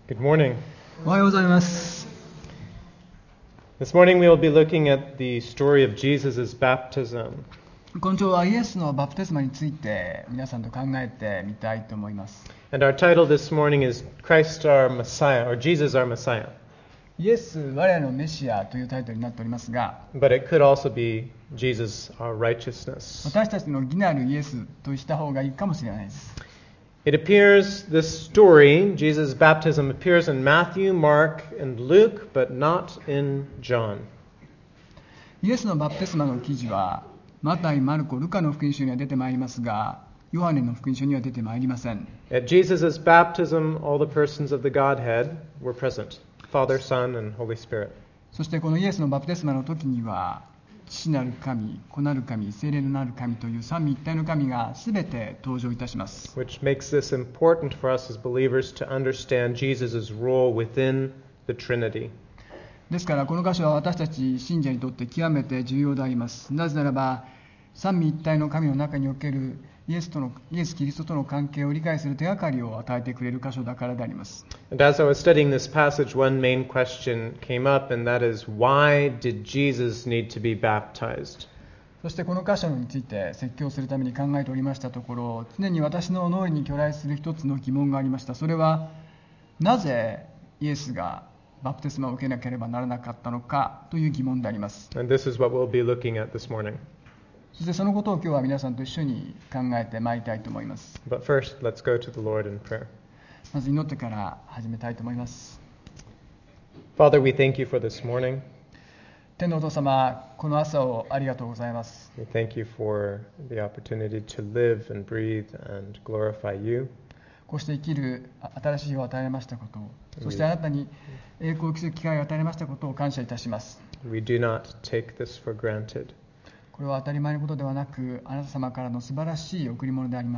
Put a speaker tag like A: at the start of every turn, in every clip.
A: Good morning.
B: おはようございます。
A: This morning we will be looking at the story of Jesus' baptism.
B: 今朝はイエスのバプテスマについて皆さんと考えてみたいと思います。
A: And our title this morning is Christ our Messiah, or Jesus our Messiah.
B: イエス我らのメシアというタイトルになっておりますが、
A: But it could also be Jesus our righteousness.
B: 私たちの義なるイエスとした方がいいかもしれないです。
A: It appears, this story, Jesus' baptism, appears in Matthew, Mark, and Luke, but not in John.
B: イエスのバプテスマの記事はマタイ、マルコ、ルカの福音書には出てまいりますが、ヨハネの福音書には出てまいりません。
A: At Jesus' baptism, all the persons of the Godhead were present: Father, Son, and Holy Spirit.
B: そしてこのイエスのバプテスマの時には、父なる神、子なる神、聖霊のなる神という三位一体の神が全て登場いたします。
A: Which makes this important for us as believers to understand Jesus' role within the Trinity.
B: ですからこの箇所は私たち信者にとって極めて重要であります。なぜならば三位一体の神の中におけるイエスキリストとの関係を理解する手がかりを与えてくれる箇所だからであります。
A: And as I was studying this passage, one main question came up, and that is, why did Jesus need to be baptized?
B: そしてこの箇所について説教するために考えておりましたところ、常に私の脳裏に去来する一つの疑問がありました。それはなぜイエスがバプテスマを受けなければならなかったのかという疑問であります。
A: And this is what we'll be looking at this morning.
B: そしてそのことを今日は皆さんと一緒に考えてまいりたいと思います。
A: But first, let's go to the Lord in prayer.
B: まず祈ってから始めたいと思います。
A: Father, we thank you for this morning.
B: 天のお父様、この朝をありがとうございます。
A: We thank you for the opportunity to live and breathe and glorify you.
B: こうして生きる新しい日を与えましたことを、そしてあなたに栄光を期する機会を与えましたことを感謝いたします。
A: We do not take this for granted.
B: これは当たり前のことではなく、あなた様からの素晴らしい贈り物であります。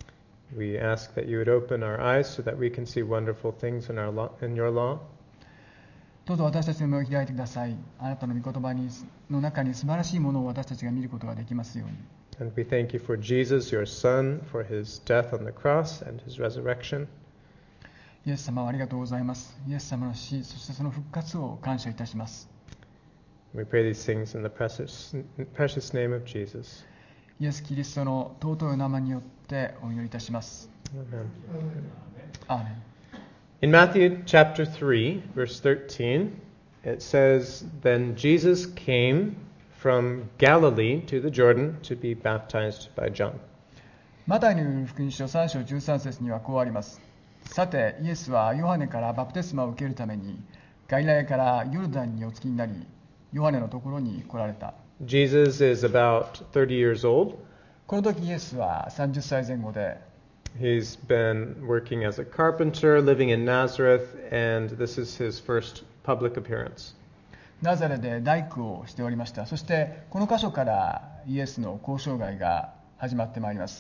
A: We ask that you would open our eyes so that we can see wonderful things in your law.
B: どうぞ私たちの目を開いてください。あなたの御言葉の中に素晴らしいものを私たちが見ることができますように。
A: And we thank you for Jesus, your Son, for his death on the cross and his resurrection.
B: イエス様をありがとうございます。イエス様の死、そしてその復活を感謝いたします。
A: We pray these things in the precious name of Jesus.
B: イエス・キリストの尊い名前によってお祈りいたします。
A: Amen.
B: アーメン。
A: In Matthew chapter 3, verse 13, it says, Then Jesus came from Galilee to the Jordan to be baptized by John.
B: マタイによる福音書3章13節にはこうあります。さて、イエスはヨハネからバプテスマを受けるためにガリラヤからヨルダンにお着きになり、ヨハネのところに来られた。
A: Jesus is about 30 years old.
B: この時イエスは30歳前後で、
A: He's been working as a carpenter, living in Nazareth, and this is his first public appearance.
B: ナザレで大工をしておりました。そしてこの箇所からイエスの交渉外が始まってまいります。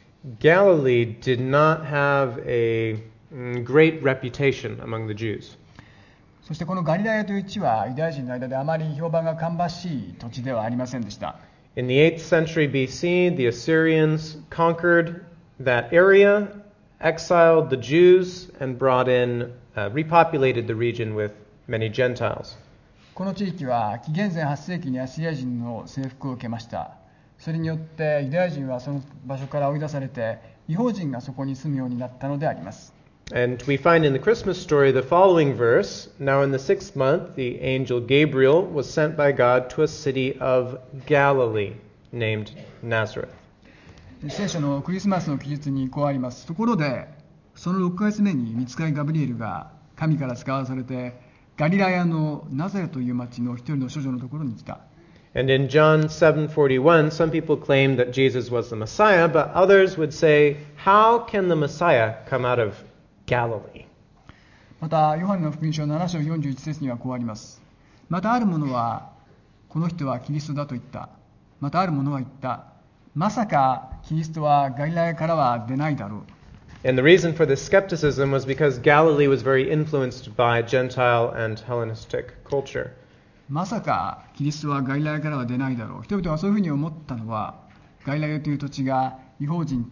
A: Galilee did not have a great reputation among the Jews.
B: そしてこのガリラヤという地はユダヤ人の間であまり評判が芳しい土地ではありませんでした。
A: In the 8th century BC, the Assyrians conquered that area, exiled the Jews, and repopulated the region with many Gentiles.
B: この地域は紀元前8世紀にアッシリア人の征服を受けました。それによってユダヤ人はその場所から追い出されて、異邦人がそこに住むようになったのであります。
A: And we find in the Christmas story the following verse, Now in the 6th month, the angel Gabriel was sent by God to a city of Galilee named Nazareth.
B: 聖書のクリスマスの記述にこうあります。ところで、その6ヶ月目に御使いガブリエルが神から使わされて、ガリラヤのナザレという町の一人の処女のところに来た。
A: And in John 7:41, some people claim that Jesus was the Messiah, but others would say, How can the Messiah come out of Galilee?
B: また、ヨハネの福音書7章41節にはこうあります。またある者は、この人はキリストだと言った。またある者は言った。まさかキリストはガリラヤからは出ないだろう。
A: And the reason for this skepticism was because Galilee was very influenced by Gentile and Hellenistic culture.
B: まさかキリストはガリラヤからは出ないだろう。人々はそういうふうに思ったのは、ガリラヤという土地が異邦人と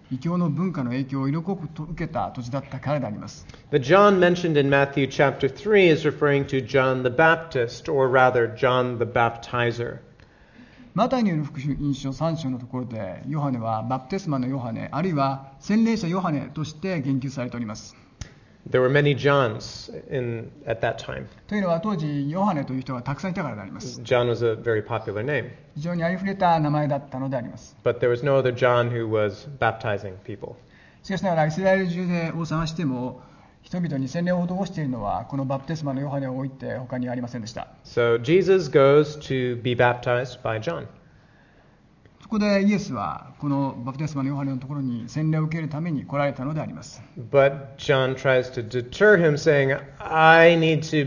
B: 異教の文化の影響を色濃く受けた土地だったからであります。
A: The John mentioned in Matthew chapter 3 is referring to John the Baptist, or rather John the Baptizer.
B: マタイによる福音書3章のところで、ヨハネはバプテスマのヨハネ、あるいは洗礼者ヨハネとして言及されております。
A: There were many Johns at that time.
B: というのは当時ヨハネという人がたくさんいたからであります。
A: John was a very popular name.
B: 非常にありふれた名前だったのであります。
A: But there was no other John who was baptizing people.
B: しかしながらイスラエル中でを探しても、人々に洗礼を施しているのはこのバプテスマのヨハネを置いて他にありませんでした。
A: So Jesus goes to be baptized by John.
B: そこでイエスはこのバプテスマのヨハネのところに洗礼を受けるために来られたのであります。
A: But John tries to deter him, saying, I need to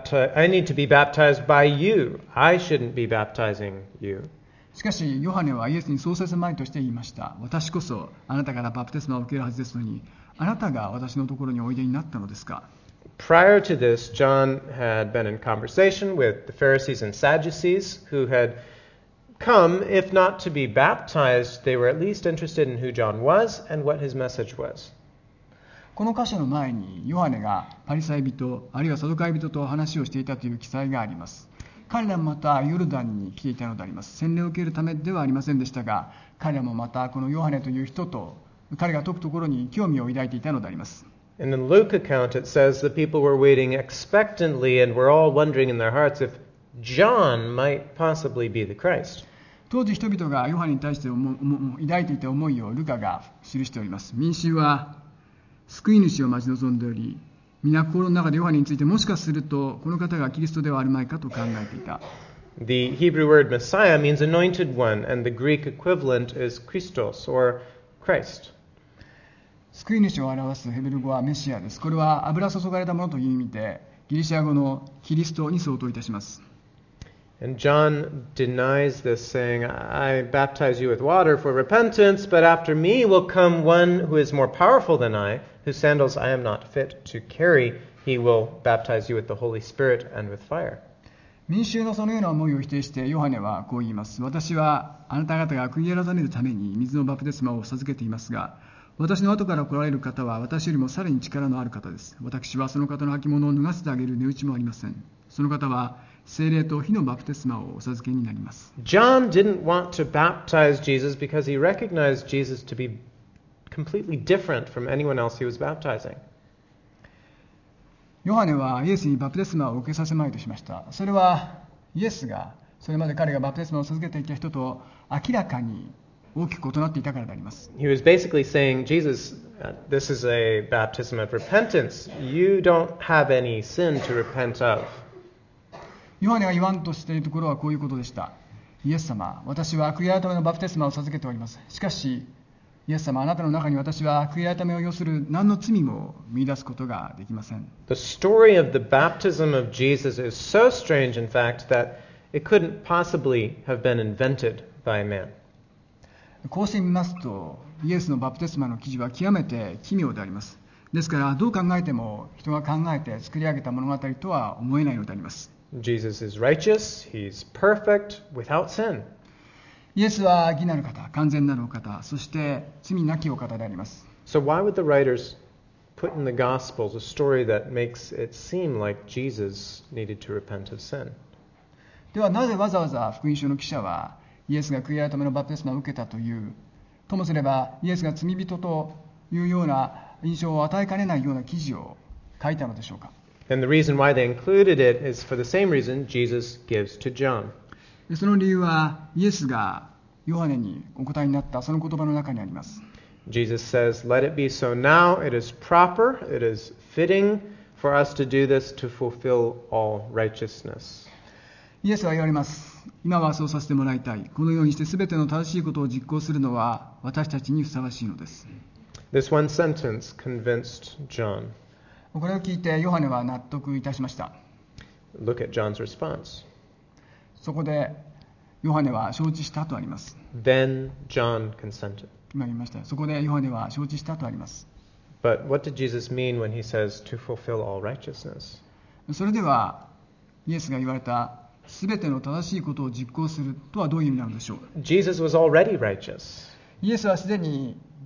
A: be baptized by you. I shouldn't be baptizing you.
B: しかしヨハネはイエスにそうせずまいとして言いました。私こそあなたからバプテスマを受けるはずですのに、あなたが私のところにおいでになったのですか。
A: Prior to this, John had been in conversation with the Pharisees and Sadducees who had come, if not to be baptized, they were at least interested in who John was and what his message was.
B: この箇所の前にヨハネがパリサイ人あるいはサドカイ人と話をしていたという記載があります。彼らもまたヨルダンに来ていたのであります。洗礼を受けるためではありませんでしたが、彼らもまたこのヨハネという人と彼が説くところに興味を抱いていたのであります。
A: In the Luke account, it says the people were waiting expectantly and were all wondering in their hearts if John might possibly be the Christ.
B: 当時人々がヨハネに対して抱いていた思いをルカが記しております。民衆は救い主を待ち望んでおり、皆心の中でヨハネについてもしかするとこの方がキリストではあるまいかと考えていた。
A: The Hebrew word Messiah means anointed one, and the Greek equivalent is Christos, or Christ.
B: 救い主を表すヘブル語はメシアです。これは油注がれたものという意味で、ギリシャ語のキリストに相当いたします。
A: And John denies this, saying, I baptize you with water for repentance, but after me will come one who is more powerful than I, whose sandals I am not fit to carry. He will baptize you with the Holy Spirit and with fire.
B: 民衆のそのような思いを否定してヨハネはこう言います。私はあなた方が悔い改めるために水のバプテスマを授けていますが、私の後から来られる方は私よりもさらに力のある方です。私はその方の履物を脱がせてあげる値打ちもありません。その方は聖霊と火のバプテスマをお授けになります。
A: John didn't want to baptize Jesus because he recognized Jesus to be completely different from anyone else he was baptizing.
B: ヨハネはイエスにバプテスマを受けさせまいとしました。それはイエスがそれまで彼がバプテスマを授けていた人と明らかに大きく異なっていたからであります。
A: He was basically saying, Jesus, this is a baptism of repentance. You don't have any sin to repent of.
B: ヨハネが言わんとしているところはこういうことでした。イエス様、私は悔い改めのバプテスマを授けております。しかし、イエス様、あなたの中に私は悔い改めを要する何の罪も見出すことができません。
A: The story of the baptism of Jesus is so strange, in fact, that it couldn't possibly have been invented by man.
B: こうしてみますと、イエスのバプテスマの記事は極めて奇妙であります。ですから、どう考えても人が考えて作り上げた物語とは思えないのであります。
A: Jesus is righteous, he's perfect, without sin.
B: イエスは義なる方、完全なるお方、そして罪なきお方であります。
A: So why would the writers put in the Gospels a story that makes it seem like Jesus needed to repent of sin?
B: ではなぜわざわざ福音書の記者はイエスが悔い改めのバプテスマを受けたという、ともすればイエスが罪人というような印象を与えかねないような記事を書いたのでしょうか。
A: And the reason why they included it is for the same reason Jesus gives to John.
B: その理由はイエスがヨハネにお答えになったその言葉の中にあります。
A: Jesus says, Let it be so now, it is proper, it is fitting for us to do this to fulfill all righteousness.
B: イエスは言われます。今はそうさせてもらいたい。このようにして全ての正しいことを実行するのは私たちにふさわしいのです。
A: This one sentence convinced John.
B: これを聞いてヨハネは納得いたしました。
A: Look at John's response.
B: そこでヨハネは承知したとあります。
A: Then John consented.
B: 今言いました。そこでヨハネは承知したとあります。
A: But what did Jesus mean when he says to fulfill all righteousness?
B: それではイエスが言われた全ての正しいことを実行するとはどういう意味なのでしょう。
A: Jesus was already righteous.
B: イエスはすでに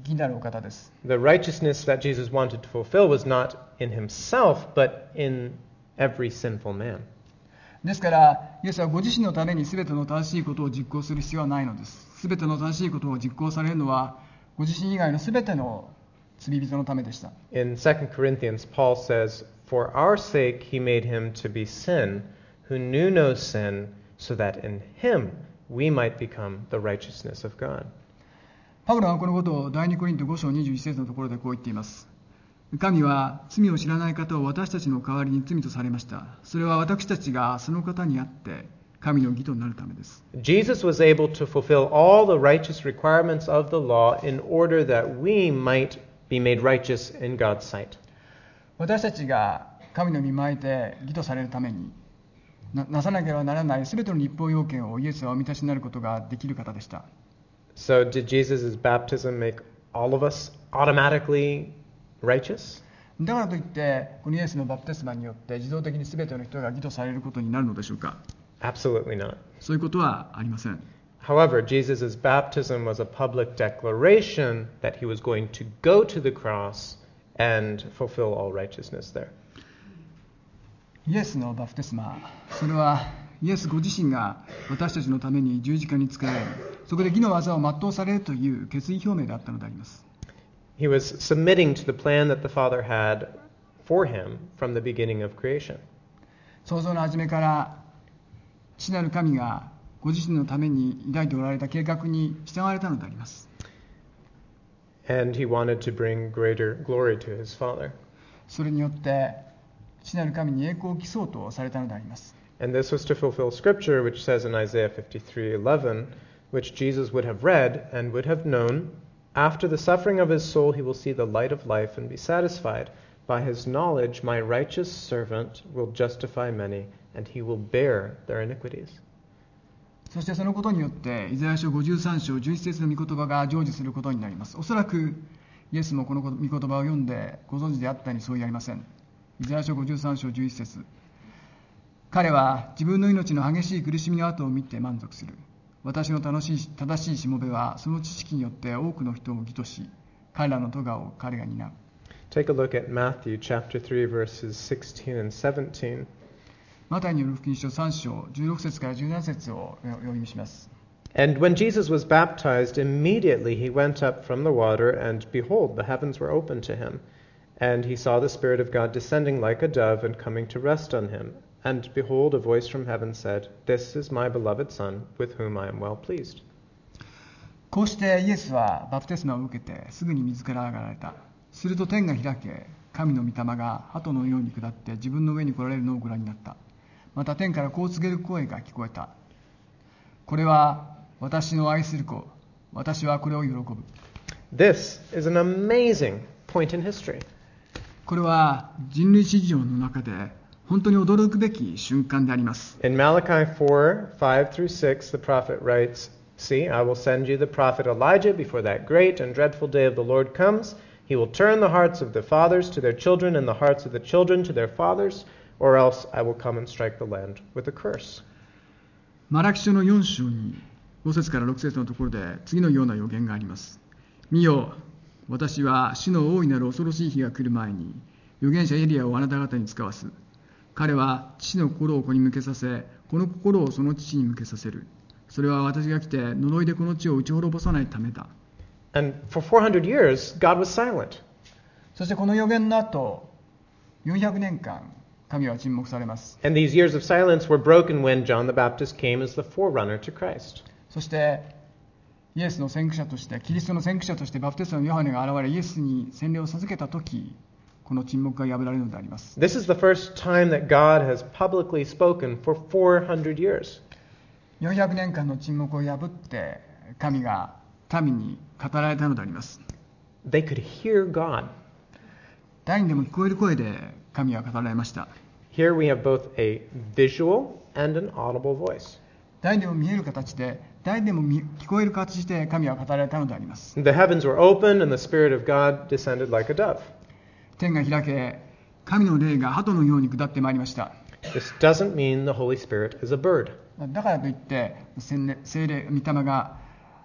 B: 義なるお方です。
A: The righteousness that Jesus wanted to fulfill was not in himself, but in every sinful man.
B: ですから、イエスはご自身のために全ての正しいことを実行する必要はないのです。全ての正しいことを実行されるのは、ご自身以外の全ての罪人のためでした。
A: In 2 Corinthians, Paul says, For our sake he made him to be sin, who knew no sin, so that in him we might become the righteousness of God.
B: パウロはこのことを第2コリント5章21節のところでこう言っています。神は罪を知らない方を私たちの代わりに罪とされました。それは私たちがその方にあって神の義となるためです。
A: Jesus was able to fulfill all the righteous requirements of the law in order that we might be made righteous in God's sight.
B: 私たちが神の御前で義とされるために なさなければならないすべての立法要件をイエスはお満たしになることができる方でした。
A: So did Jesus' baptism make all of us automatically righteous?
B: だからといってこのイエスのバプテスマによって自動的にすべての人が義とされることになるのでしょうか？
A: Absolutely not.
B: そういうことはありません。
A: However, Jesus' baptism was a public declaration that he was going to go to the cross and fulfill all righteousness there.
B: イエスのバプテスマ、それはイエスご自身が私たちのために十字架につけられる、そこで義の技を全うされるという決意表明であったのであります。
A: He was submitting to the plan that the Father had for him from the beginning of creation.
B: 創造の初めから父なる神がご自身のために抱いておられた計画に従われたのであります。
A: And he wanted to bring greater glory to his Father.
B: それによって父なる神に栄光を期そうとされたのであります。
A: And this was to fulfill Scripture, which says in Isaiah 53:11, which Jesus would have read and would have known, after the suffering of his soul he will see the light of life and be satisfied. By his knowledge my righteous servant will justify many, and he will bear their iniquities.
B: そしてそのことによってイザヤ書53章11節の御言葉が成就することになります。おそらくイエスもこの御言葉を読んでご存知であったに相違ありません。イザヤ書53章11節、彼は自分の命の激しい苦しみの後を見て満足する。私の正しいしもべはその知識によって多くの人を義とし、彼らの咎を彼が担う。
A: Take a look at Matthew chapter 3 verses 16 and 17.
B: マタイによる福音書3章16節から17節を読みします。
A: And when Jesus was baptized, immediately he went up from the water, and behold, the heavens were opened to him. And he saw the Spirit of God descending like a dove and coming to rest on him. And behold, a voice from heaven said, This is my beloved Son, with whom I am well pleased.
B: こうしてイエスはバプテスマを受けてすぐに水から上がられた。すると天が開け、神の御霊が鳩のように下って自分の上に来られるのをご覧になった。また天からこう告げる声が聞こえた。これは私の愛する子、私はこれを喜ぶ。
A: This is an amazing point in history.
B: これは人類史上の中で本当に驚くべき瞬間であります。
A: In Malachi 4:5-6, the prophet writes, See, I will send you the prophet Elijah before that great and dreadful day of the Lord comes. He will turn the hearts of the fathers to their children and the hearts of the children to their fathers, or else I will come and strike the land with a curse.
B: マラキ書の4章に5節から6節のところで次のような予言があります。見よ、私は主の大いなる恐ろしい日が来る前に預言者エリアをあなた方に使わす。彼は父の心を子に向けさせ、この心をその父に向けさせる。それは私が来て呪いでこの地を打ち滅ぼさないためだ。
A: And for 400 years, God was silent.
B: そしてこの予言の後、400年間神は沈黙されます。
A: And these years of silence were broken when John the Baptist came as the forerunner to Christ.
B: そしてイエスの先駆者として、キリストの先駆者としてバプテスマのヨハネが現れ、イエスに洗礼を授けたとき、この沈黙が破られるのであります。
A: This is the first time that God has publicly spoken for 400 years.
B: 400年間の沈黙を破って神が民に語られたのであります。
A: They could hear God.
B: 誰にでも聞こえる声で神は語られました。
A: Here we have both a visual and an audible voice.
B: 誰にでも見える形で、誰にでも聞こえる形で神は語られたのであります。
A: The heavens were opened and the Spirit of God descended like a dove.
B: 天が開け、神の霊が鳩のように下ってまいりました。
A: This doesn't mean the Holy Spirit is a bird.
B: だからといって聖霊、御霊が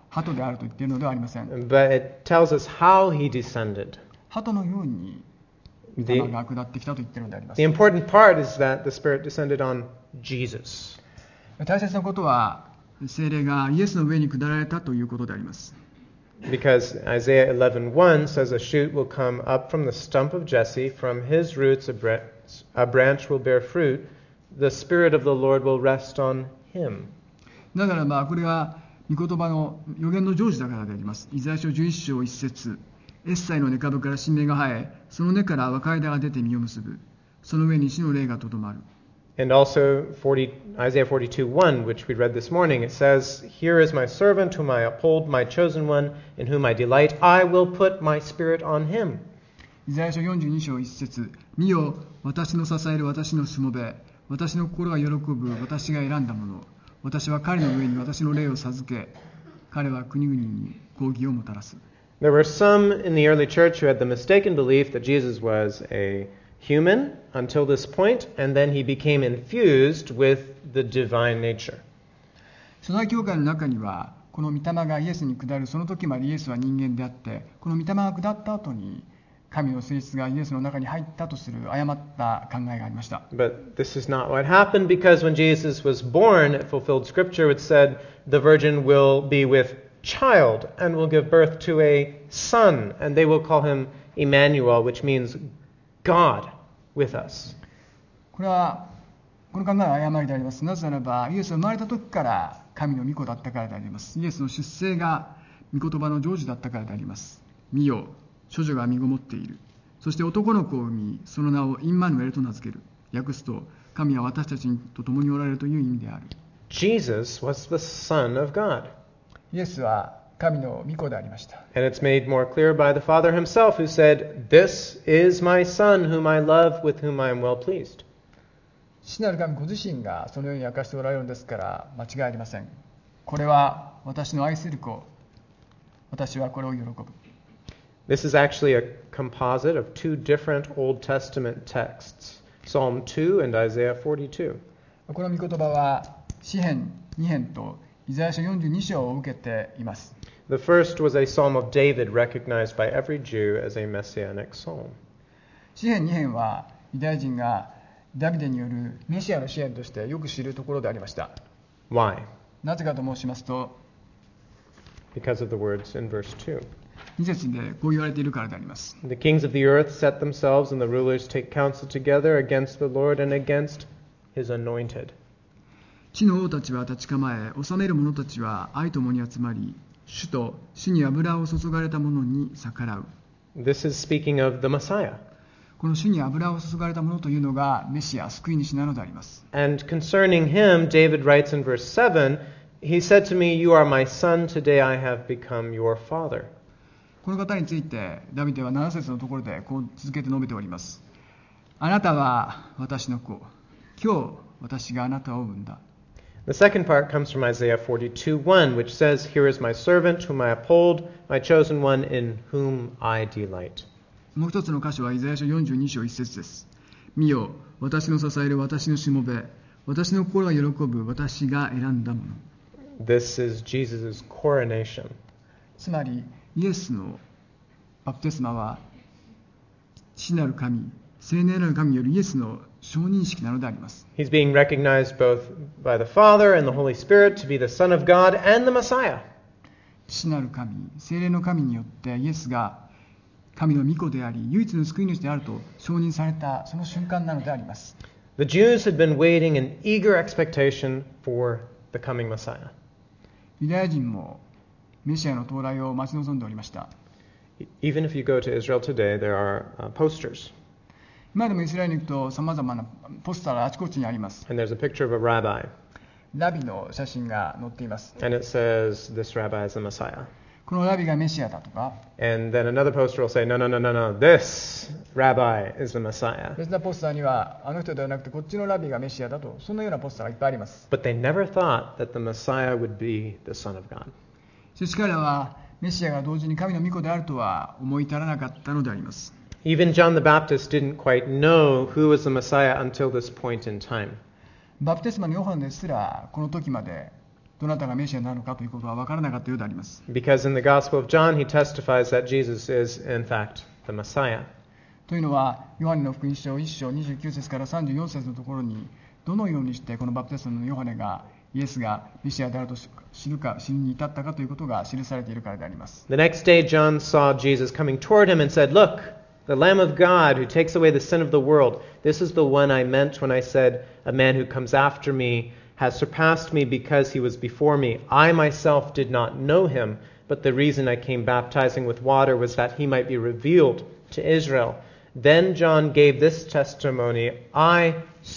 B: 鳩であると言っているのではありません。
A: but it tells us how he descended.
B: 鳩のように御霊が下ってきたと言っているのであります。
A: The important part is that the Spirit descended on Jesus.
B: 大切なことは聖霊がイエスの上に下られたということであります。
A: Because Isaiah 11:1 says a shoot will come up from the stump of Jesse, from his roots a branch will bear fruit, the Spirit of the Lord will rest on him.
B: だからこれは御言葉の予言の成就だからであります。イザヤ書11章1節、エッサイの根株から新芽が生え、その根から若枝が出て実を結ぶ。その上に死の霊がとどまる。
A: And also Isaiah 42:1, which we read this morning, it says, Here is my servant whom I uphold, my chosen one, in whom I delight. I will put my spirit on him.
B: イザヤ書42章1節、見よ、私の支える私のしもべ、私の心が喜ぶ私が選んだもの。私は彼の上に私の霊を授け、彼は国々に公義をもたらす。
A: There were some in the early church who had the mistaken belief that Jesus was a human until this point, and then he became infused with the divine nature.
B: 初代教会の中には、この御霊がイエスに下るその時までイエスは人間であって、この御霊が下った後に神の性質がイエスの中に入ったとする誤った考えがありました。
A: But this is not what happened, because when Jesus was born, it fulfilled Scripture which said the virgin will be with child and will give birth to a son, and they will call him Emmanuel, which means God with us.
B: この考えは誤りであります。なぜならば、イエスは生まれた時から神の御子だったからであります。イエスの出生が御言葉の成就だったからであります。見よ、処女が身ごもっている。そして男の子を産み、その名をインマヌエルと名付ける。訳すと、神は私たちと共におられるという意味である。
A: Jesus was the Son of God.
B: イエスは神の御子でありました。
A: And it's made more clear by the Father himself, who said, This is my Son whom I love, with whom I am well pleased.
B: 父なる神ご自身がそのように明かしておられるのですから間違いありません。これは私の愛する子。私はこれを喜ぶ。
A: This is actually a composite of two different Old Testament texts, Psalm 2 and Isaiah 42.
B: この御言葉は詩編2編とイザヤ書42章を受けています。
A: The first was a psalm of David, recognized by every Jew as a messianic psalm.
B: 詩編2編はユダヤ人がダビデによるメシアの詩篇としてよく知るところでありました。
A: Why?
B: なぜかと申しますと、
A: Because of the words in verse 2.
B: 2節でこう言われているからであります。
A: The kings of the earth set themselves, and the rulers take counsel together against the Lord and against his anointed.
B: 地の王たちは立ち構え、治める者たちは愛ともに集まり、主と主に油を注がれた者に逆らう。
A: This is speaking of the Messiah.
B: この主に油を注がれた者というのがメシア、救い主なのであります。
A: And concerning him, David writes in verse 7, He said to me, You are my son, today I have become your father.
B: この方についてダビデは7節のところでこう続けて述べております。あなたは私の子。今日私があなたを産んだ。
A: The second part comes from Isaiah 42:1, which says, Here is my servant whom I uphold, my chosen one in whom I delight.
B: もう一つの箇所はイザヤ書42章1節です。見よ、私の支える私のしもべ、私の心が喜ぶ私が選んだもの。
A: This is Jesus' coronation.
B: つまりイエスのバプテスマは父なる神、聖霊なる神によるイエスの承認式なのであります。
A: He's being recognized both by the Father and the Holy Spirit to be the Son of God and the Messiah.
B: 父なる神、聖霊の神によってイエスが神の御子であり、唯一の救い主であると承認されたその瞬間なのであります。
A: The Jews had been waiting in eager expectation for the coming Messiah.
B: ユダヤ人もメシアの到来を待ち望んでおりました。
A: Even if you go to Israel today, there are posters.
B: 今でもイスラエルに行くと様々なポスターがあちこちにあります。
A: And there's a picture of a rabbi.
B: ラビの写真が載っています。
A: And it says, this rabbi is the Messiah.
B: このラビがメシアだとか、
A: And then another poster will say, no, this rabbi is the Messiah.
B: 別なポスターにはあの人ではなくてこっちのラビがメシアだと、そのようなポスターがいっぱいあります。
A: But they never thought that the Messiah would be the Son of God.
B: しかし彼らはメシアが同時に神の御子であるとは思い至らなかったのであります。
A: Even John the Baptist didn't quite know who was the Messiah until this point in time.
B: バプテスマのヨハネですらこの時までどなたがメシアなのかということは分からなかったようであります。
A: Because in the Gospel of John, he testifies that Jesus is, in fact, the Messiah.
B: というのは、ヨハネの福音書1章29節から34節のところに、どのようにしてこのバプテスマのヨハネがイエスがメシアであると知るに至ったかということが記されているからであります。
A: The next day, John saw Jesus coming toward him and said, "Look, the Lamb of God who takes away the sin of the world. This is the one I meant when I said, a man who comes after me has surpassed me because he was before me. I myself did not know him, but the reason I came baptizing with water was that he might be revealed to Israel." Then John gave this testimony, "I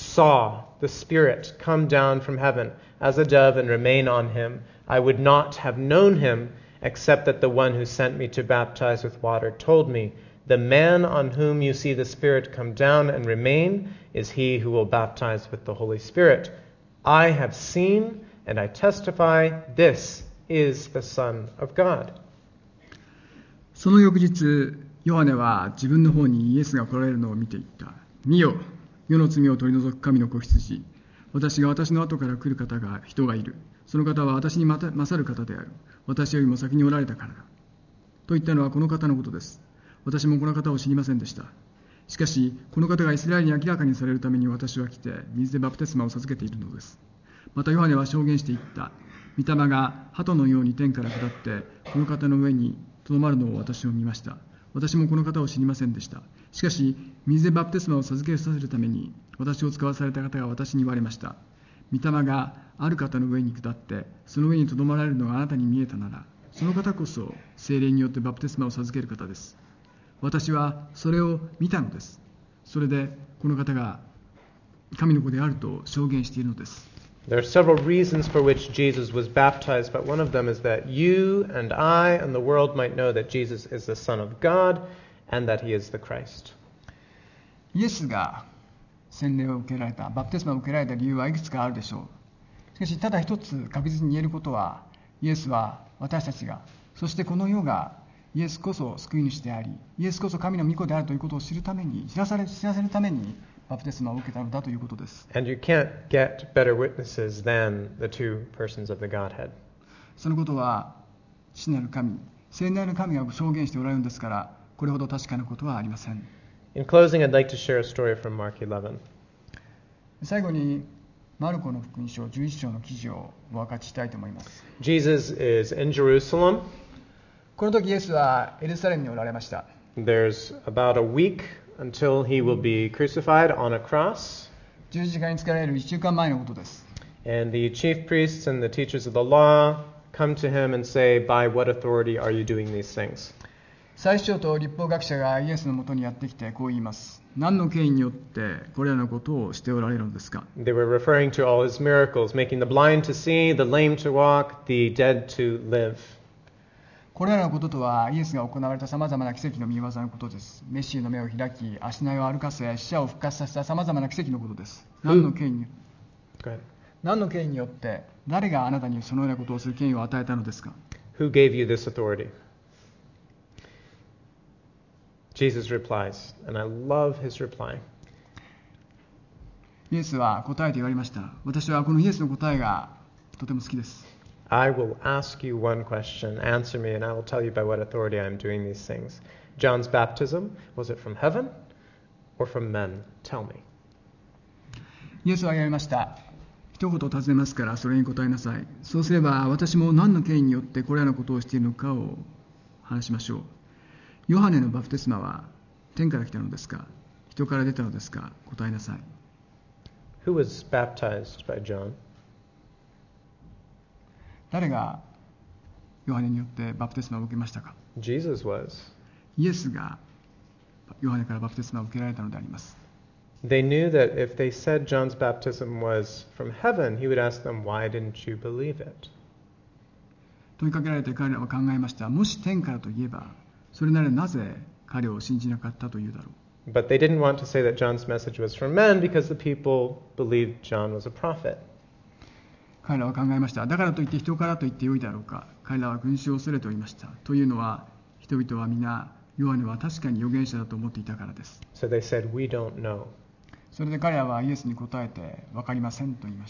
A: saw the Spirit come down from heaven as a dove and remain on him. I would not have known him except that the one who sent me to baptize with water told me, the man on whom you see the Spirit come down and remain is he who will baptize with the Holy Spirit. I have seen and I testify, this is the Son of God."
B: その翌日、ヨハネは自分の方にイエスが来られるのを見ていった。見よ、世の罪を取り除く神の子羊。私が私の後から来る人がいる。その方は私に勝る方である。私よりも先におられたからだ。と言ったのはこの方のことです。私もこの方を知りませんでした。しかし、この方がイスラエルに明らかにされるために私は来て、水でバプテスマを授けているのです。またヨハネは証言していった。御霊が鳩のように天から下って、この方の上にとどまるのを私は見ました。私もこの方を知りませんでした。しかし、水でバプテスマを授けさせるために、私を使わされた方が私に言われました。御霊がある方の上に下って、その上にとどまられるのがあなたに見えたなら、その方こそ聖霊によってバプテスマを授ける方です。私はそれを見たのです。それで、この方が神の子であると証言しているのです。
A: There are several reasons for which Jesus was baptized, but one of them is that you and I and the world might know that Jesus is the Son of God and that he is the Christ.
B: イエスが洗礼を受けられた、バプテスマを受けられた理由はいくつかあるでしょう。しかし、ただ一つ確実に言えることは、イエスは私たちが、そしてこの世がイエスこそ救い主であり、イエスこそ神の御子であるということを知るために、知らせるためにバプテスマを受けたのだということです。
A: And you can't get better witnesses than the two persons of the Godhead.
B: そのことは父なる神、聖なる神が証言しておられるんですから、これほど確かなことはありません。
A: In closing, I'd like to share a story from Mark 11.
B: 最後にマルコの福音書11章の記事をお分かちしたいと思います。
A: Jesus is in Jerusalem.
B: この時イエスはエルサレムにおられました。
A: There's about a week until he will be crucified on a cross.
B: 十字架につけられる1週間前のことです。
A: And the chief priests and the teachers of the law come to him and say, "By what authority are you doing these things?"
B: 祭司長と律法学者がイエスのもとにやってきてこう言います。何の権威によってこれらのことをしておられるのですか。
A: They were referring to all his miracles, making the blind to see, the lame to walk, the dead to live.
B: これらのこととはイエスが行われたさまざまな奇跡の御業のことです。メッシーの目を開き、足のを歩かせ、死者を復活させたさまざまな奇跡のことです。何の権威によって誰があなたにそのようなことをする権威を与えたのですか。
A: Who gave you this authority? Jesus replies, and I love his reply.
B: イエスは答えて言われました。私はこのイエスの答えがとても好きです。
A: I will ask you one question, answer me, and I will tell you by what authority I am doing these things. John's baptism, was it from heaven or from men? Tell me.
B: イエスは言われました。一言尋ねますからそれに答えなさい。そうすれば私も何の権威によってこれらのことをしているのかを話しましょう。ヨハネのバプテスマは天から来たのですか、人から出たのですか、答えなさい。
A: Who was baptized by John?
B: 誰がヨハネによってバプテスマを受けましたか。
A: Jesus was.
B: イエスがヨハネからバプテスマを受けられたのであります。
A: They knew that if they said John's baptism was from heaven, he would ask them, "Why didn't you believe it?"
B: 問いかけられて彼らは考えました。もし天からといえば、それならなぜ彼を信じなかったというだろう。
A: But they didn't want to say that John's message was from men because the people believed John was a prophet.
B: 彼らは考えました。だからといって人からと言ってよいだろうか。彼らは群衆を恐れておりました。というのは、人々は皆、ヨハネは確かに預言者だと思っていたからです。
A: So they said, "We don't know."
B: それで彼らはイエスに答えて、分かりませんと言いました。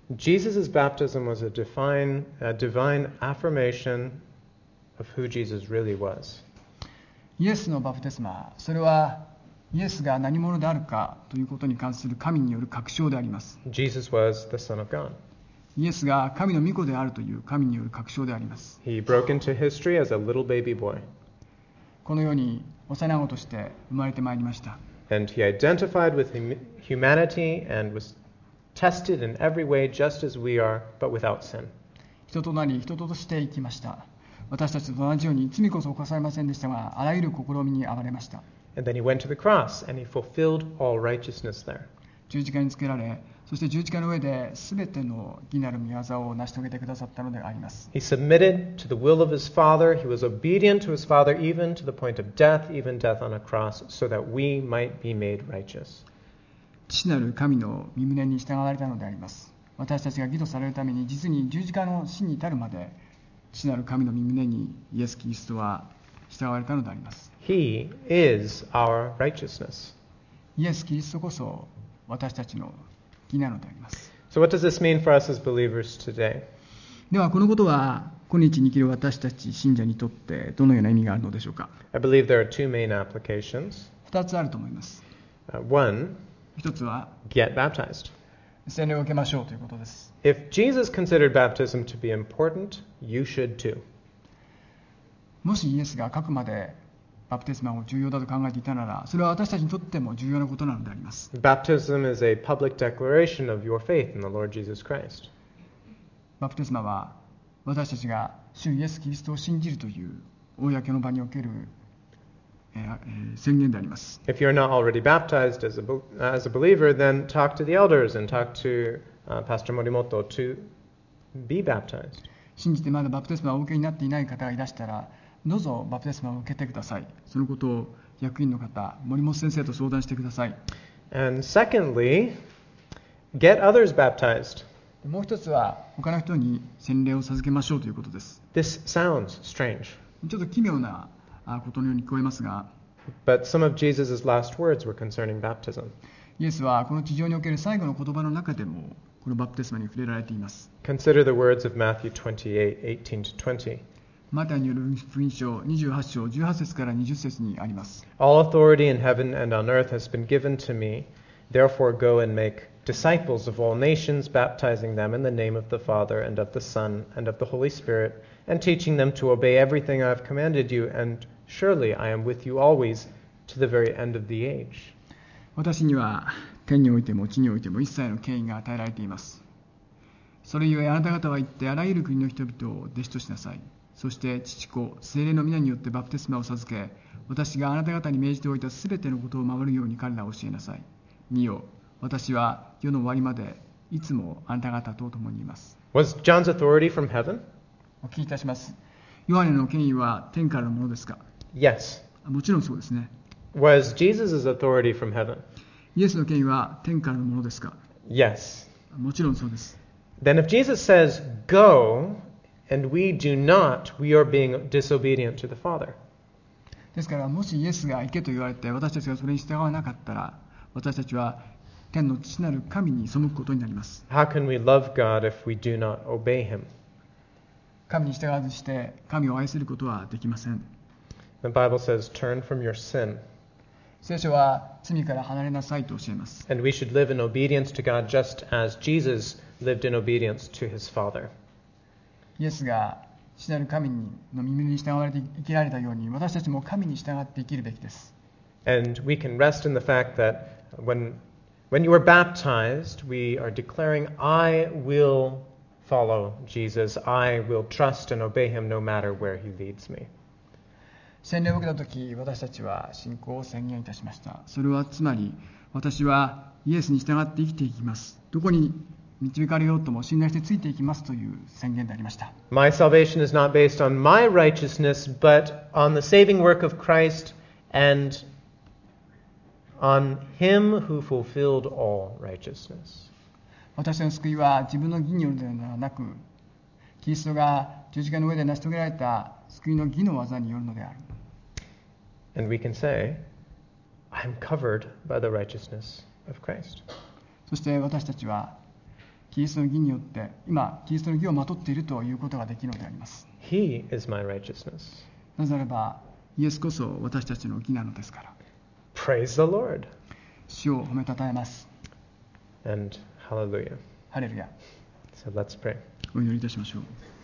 A: Jesus' baptism was a divine affirmation of who Jesus really was.
B: イエスのバプテスマ、それはイエスが何者であるかということに関する神による確証であります。
A: Jesus was the Son of God.
B: イエスが神の御子であるという神による確証であります。
A: He broke into history as a little baby boy.
B: このように幼子として生まれてまいりました。
A: And he identified with humanity and was tested in every way just as we are, but without sin.
B: 人となり人として生きました。私たちと同じように罪こそ犯されませんでしたが、あらゆる試みに遭われました。
A: And then he went to the cross and he fulfilled all righteousness there.
B: 十字架につけられ、そして十字架の上で全ての義なる御業を成し遂げてくださったのであります。
A: He submitted to the will of his Father. He was obedient to his Father even to the point of death, even death on a cross, so that we might be made righteous.
B: 父なる神の御胸に従われたのであります。私たちが義とされるために、実に十字架の死に至るまで、父なる神の御胸にイエス・キリストは従われたのであります。
A: He is our righteousness.
B: イエス・キリストこそ私たちの義なのであります。
A: So what does this mean for us as believers today?
B: ではこのことは今日に生きる私たち信者にとってどのような意味があるのでしょうか。
A: I believe there are two main applications.
B: 2つあると思います。
A: One,
B: 1つは
A: get baptized.
B: 洗礼を受けましょうということです。
A: If Jesus considered baptism to be important, you should too.
B: もしイエスがあくまでバプテスマを重要だと考えていたなら、それは私たちにとっても重要なことなのであります。
A: Baptism is a public declaration of your faith in the Lord Jesus Christ.
B: バプテスマは私たちが主イエス・キリストを信じるという公の場における宣言であります。
A: If you're not already baptized as a believer, then talk to the elders and talk to Pastor Morimoto to be baptized.
B: 信じてまだバプテスマをお受けになっていない方がいらしたら、どうぞバプテスマを受けてください。そのことを役員の方、森本先生と相談してください。
A: And secondly, get others baptized.
B: もう一つは他の人に洗礼を授けましょうということです。
A: This sounds strange,
B: ちょっと奇妙なことのように聞こえますが、
A: but some of Jesus' last words were concerning baptism.
B: イエスはこの地上における最後の言葉の中でもこのバプテスマに触れられています。
A: Consider the words of Matthew 28:18-20.
B: マタイによる福音書28章18節から20節にあります。
A: All authority in heaven and on earth has been given to me. Therefore go and make disciples of all nations, baptizing them in the name of the Father and of the Son and of the Holy Spirit, and teaching them to obey everything I have commanded you, and surely I am with you always to the very end of the age.
B: 私には天においても地においても一切の権威が与えられています。それゆえあなた方は行ってあらゆる国の人々を弟子としなさい。そして父子聖霊の皆によってバプテスマを授け、私があなた方に命じておいたすべてのことを守るように彼らを教えなさい。見よ、私は世の終わりまでいつもあなた方と共にいます。
A: Was John's authority from heaven?
B: お聞きいたします。ヨハネの権威は天からのものですか。
A: Yes.
B: もちろんそうですね。
A: Was Jesus' authority from heaven?
B: イエスの権威は天からのものですか。
A: Yes.
B: もちろんそうです。
A: Then if Jesus says, go, and we do not, we are being disobedient to the Father.
B: ですからもしイエスが行けと言われて私たちがそれに従わなかったら、私たちは天の父なる神に背くことになります。
A: How can we love God if we do not obey Him?
B: 神に従わずして神を愛することはできません。
A: The Bible says, turn from your sin.
B: 聖書は罪から離れなさいと教えます。
A: And we should live in obedience to God just as Jesus lived in obedience to His Father.
B: イエスが父なる神の耳に従われて生きられたように、私たちも神に従って生きるべきです。
A: And we can rest in the fact that when you are baptized, we are declaring, I will follow Jesus. I will trust and obey Him no matter where He leads me.
B: 洗礼を受けたとき、私たちは信仰を宣言いたしました。それはつまり、私はイエスに従って生きていきます。どこに導かれようとも信頼してついていきますという宣言でありました。
A: My salvation is not based on my righteousness, but on the saving work of Christ and on Him who fulfilled all righteousness.
B: 私の救いは自分の義によるのではなく、キリストが十字架の上で成し遂げられた救いの義の技によるのである。
A: And we can say, I am covered by the righteousness of Christ.
B: そして私たちはキリストの義によって今キリストの義をまとっているということができるのであります。
A: He is my righteousness.
B: なぜならばイエスこそ私たちの義なのですから。
A: Praise the Lord.
B: 主を褒めたたえます。
A: And hallelujah.
B: ハレルヤ。
A: So let's pray.
B: お祈りいたしましょう。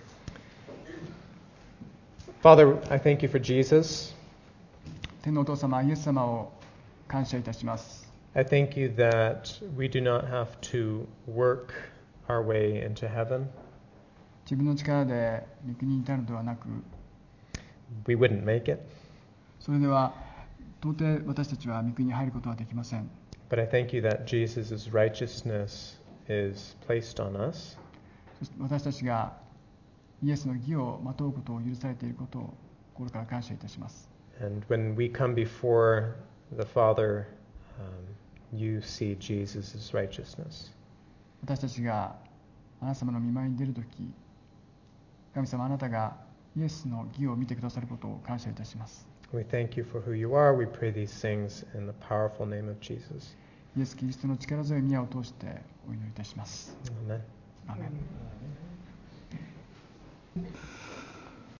A: Father, I thank you for Jesus.
B: 天のお父様、イエス様を感謝いたします。
A: I thank you that we do not have to work our way into heaven.
B: 自分の力で御国に至るのではなく、
A: We wouldn't make it.
B: それでは到底私たちは御国に入ることはできません。
A: But I thank you that Jesus' righteousness is placed on us.
B: そして私たちがイエスの義をまとうことを許されていることを心から感謝いたします。
A: And when we come before the Father, you see Jesus' righteousness.
B: 私たちがあなた様の御前に出るとき、神様あなたがイエスの義を見てくださることを感謝いたします。
A: We thank you for who you are. We pray these things in the powerful name of Jesus.
B: イエス・キリストの力強い宮を通してお祈りいたします。
A: Amen.
B: アーメン。